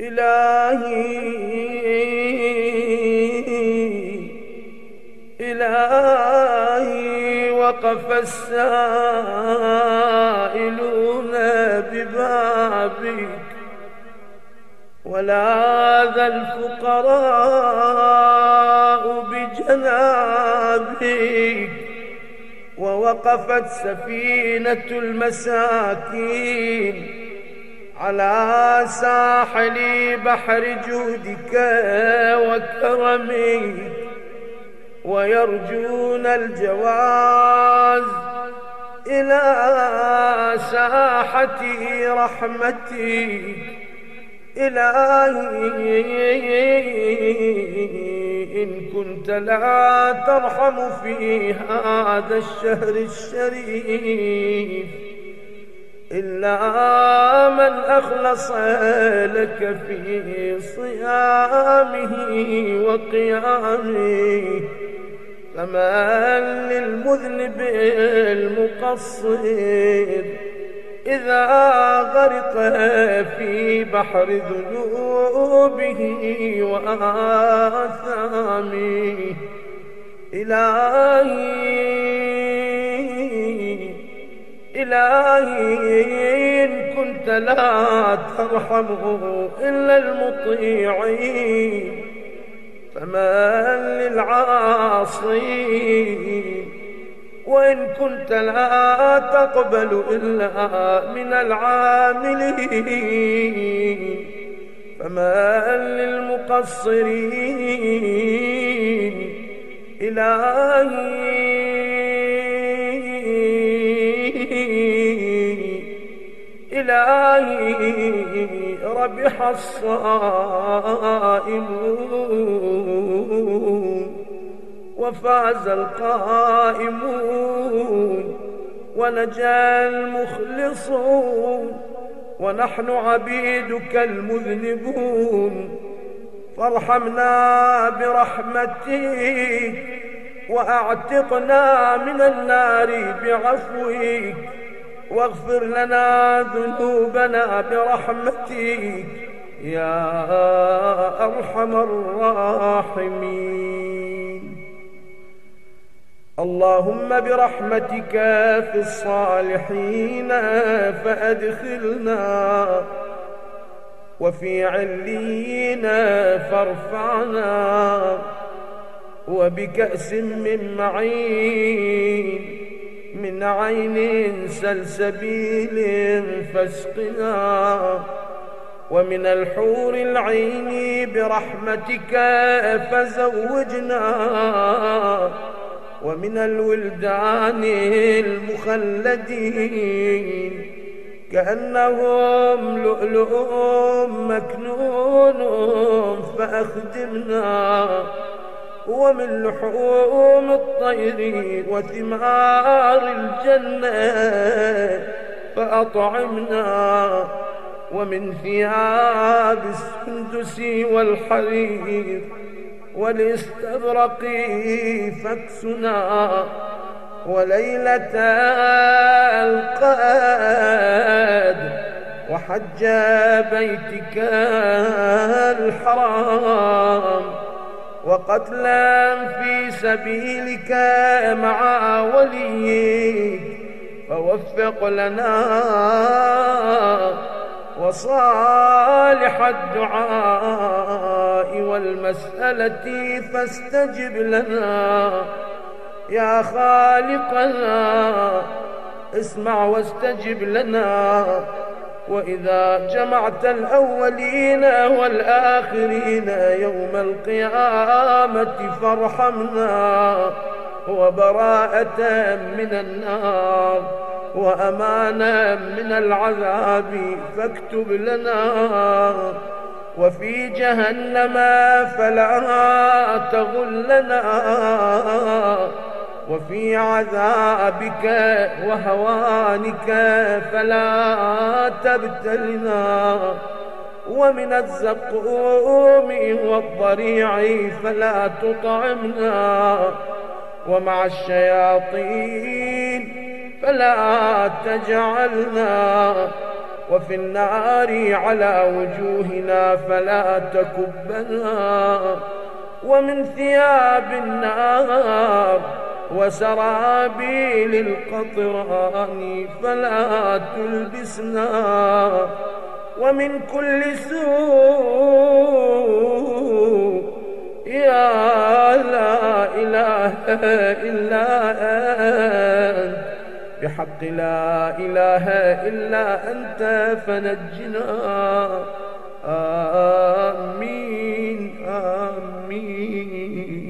إلهي وقف السائلون ببابك، ولاذ الفقراء بجنابك، ووقفت سفينة المساكين على ساحل بحر جودك وكرمك، ويرجون الجواز إلى ساحة رحمتك. إلهي إن كنت لا ترحم في هذا الشهر الشريف إلا من أخلص لك في صيامه وقيامه، فمن للمذنب المقصر إذا غرق في بحر ذنوبه وآثامه. إلهي إن كنت لا ترحم إلا المطيعين، فمن للعاصين، وإن كنت لا تقبل إلا من العاملين، فمن للمقصرين. إلهي ربح الصائمون وفاز القائمون ونجا المخلصون، ونحن عبيدك المذنبون، فارحمنا برحمتك وأعتقنا من النار بعفوك، واغفر لنا ذنوبنا برحمتك يا أرحم الراحمين. اللهم برحمتك في الصالحين فأدخلنا، وفي عليين فارفعنا، وبكأس من معين من عين سلسبيل فاسقنا، ومن الحور العين برحمتك فزوجنا، ومن الولدان المخلدين كأنهم لؤلؤ مكنون فأخدمنا، ومن لحوم الطير وثمار الجنة فأطعمنا، ومن ثياب السندس والحرير والاستبرق فاكسنا، وليلة القدر وحج بيتك الحرام، وقتلا في سبيلك مع وليك، فوفق لنا وصالح الدعاء والمسألة فاستجب لنا يا خالقنا، اسمع واستجب لنا. وإذا جمعت الأولين والآخرين يوم القيامة فارحمنا، وبراءة من النار وأمانا من العذاب فاكتب لنا، وفي جهنم فلا تغلنا، وفي عذابك وهوانك فلا تبتلنا، ومن الزقوم والضريع فلا تطعمنا، ومع الشياطين فلا تجعلنا، وفي النار على وجوهنا فلا تكبنا، ومن ثياب النار وسرابيل القطران فلا تلبسنا، ومن كل سوء يا لا إله إلا أنت، بحق لا إله إلا أنت فنجنا. آمين آمين.